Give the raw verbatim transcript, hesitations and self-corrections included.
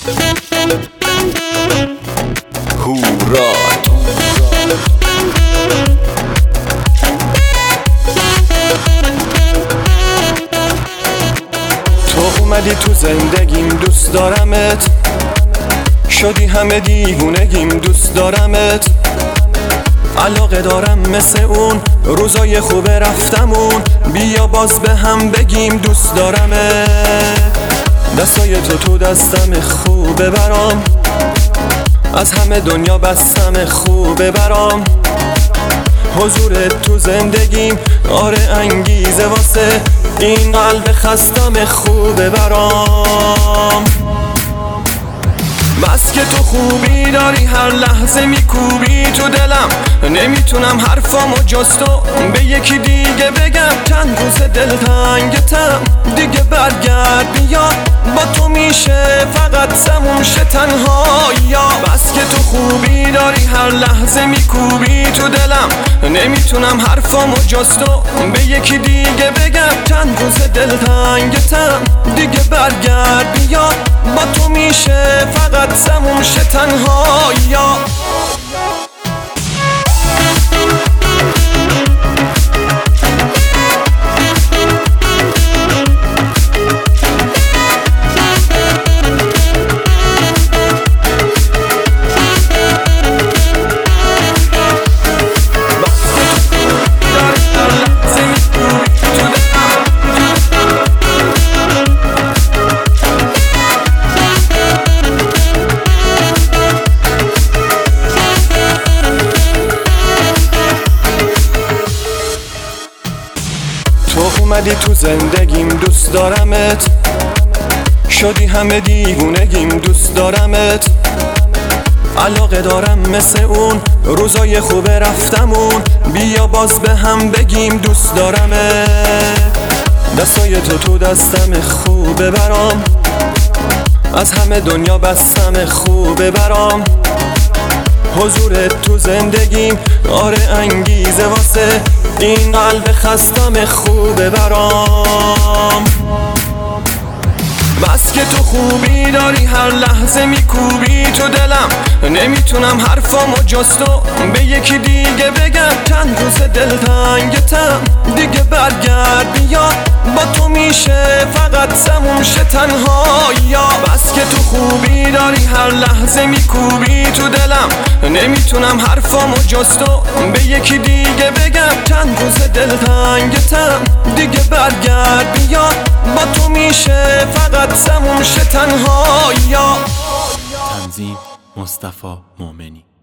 هورا تو اومدی تو زندگیم، دوست دارمت. شدی همه دیوونگیم، دوست دارمت. علاقه دارم مثل اون روزای خوب رفتمون. بیا باز به هم بگیم دوست دارمت. دستای تو تو دستم خوبه برام، از همه دنیا بستم خوبه برام. حضورت تو زندگیم آره انگیزه واسه این قلب خستم خوبه برام. بس که تو خوبی داری، هر لحظه میکوبی تو دلم. نمیتونم حرفامو جز تو به یکی دیگه بگم. چند روز دلتنگتم دیگه برگرد بیا، با تو میشه فقط سموم شه تنهایی‌ها. بس که تو خوبی داری، هر لحظه میکوبی تو دلم. نمیتونم حرفامو جز تو به یکی دیگه بگم. چند روز دلتنگتم دیگه برگرد بیا، با تو میشه فقط سموم شه تنهایی‌ها. تو اومدی تو زندگیم، دوست دارمت. شدی همه دیوونگیم، دوست دارمت. علاقه دارم مثل اون روزای خوب رفتمون. بیا باز به هم بگیم دوست دارمت. دستای تو تو دستم خوبه برام، از همه دنیا بستم خوبه برام. حضورت تو زندگیم آره انگیزه واسه این قلب خستم خوبه برام. بس که تو خوبی داری، هر لحظه میکوبی تو دلم. نمیتونم حرفامو جز تو به یکی دیگه بگم. چند روز دلتنگتم دیگه برگرد بیا، با تو میشه فقط سموم شه تنهایی‌ها. بس که تو خوبی داری، هر لحظه میکوبی تو دلم. نمیتونم حرفامو جز تو به یکی دیگه بگم. چند روز دلتنگتم دیگه برگرد بیا، با تو میشه فقط سموم شه تنهایی‌ها. تنظیم مصطفی مومنی.